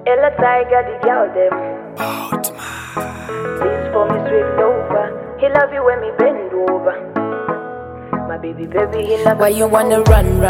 Ella tiger the girl them. This for me straight over. He love you when me bend over. My baby, he love. Why you wanna run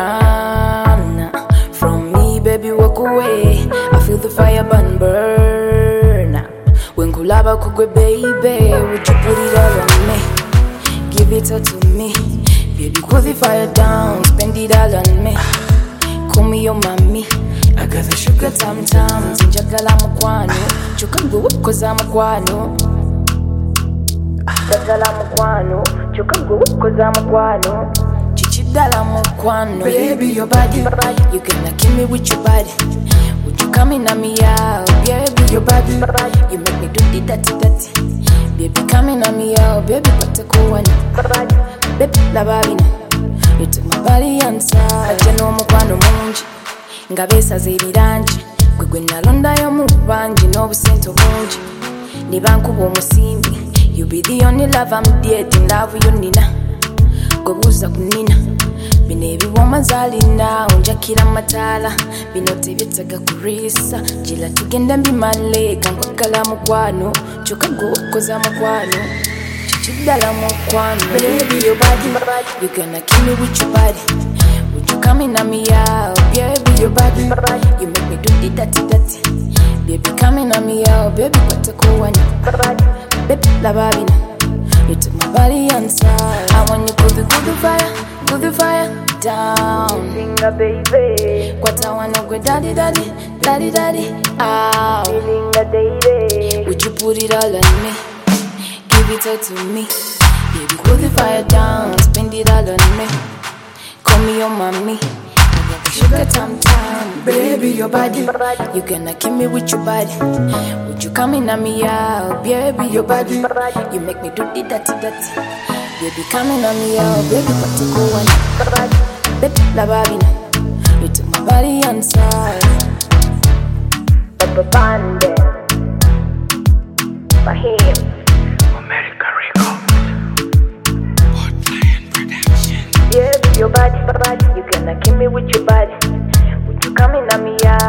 from me, baby? Walk away. I feel the fire burn. When kulaba kugwe, baby, would you put it all on me? Give it all to me, baby. Cool the fire down, spend it all on me. Call me your mommy. I got the sugar tam-tams. Njagala mukwano. Chuka nguwe koza mukwano. Njagala mukwano. Chuka nguwe koza mukwano. Chichidala mukwano. Baby, your body. You gonna kill me with your body. Would you come in on me out? Baby, your body. You make me do the dirty. Baby, come in on me out. Baby, pata kuwani. Baby, la babina. You took my body inside. Ajano mukwano munji. Ngabesaze ebiranje gwegwe nalondayo mu bangi n'obusente obungi ne bankuba omusimbi. You be the only love I'm dating, love you nina gobuuza ku nina bino ebiwoma zaalina onjakira mataala bino tebyetaaga kuriisa gira tugende mbimaleeka nkwagala mukwano kyokka gwe wakoza mukwano kikiddala mukwano. Baby, your body, you gonna kill me with your body. Would you come in on me out? Baby, your body, you make me do the dirty. Baby, come in on me out. Baby, what a cool one. Baby, la babina, you took my body inside. I want you to cool the fire down. Finger baby, What I wanna go daddy, ow. finger baby. Would you put it all on me? Give it all to me. Baby, cool the fire down, spend it all on me. Call me your mommy. I got the sugar tam-tam. Baby, your body. You gonna kill me with your body. Would you come in on me out? Baby, your body. You make me do the dirty. Baby, come in on me out. Baby, what to go on? Baby, la babina. You took my body inside. Papa Bande. For him. America Records. Portland Production. Yeah, your body, you gonna kill me with your body. Would you come in on me out?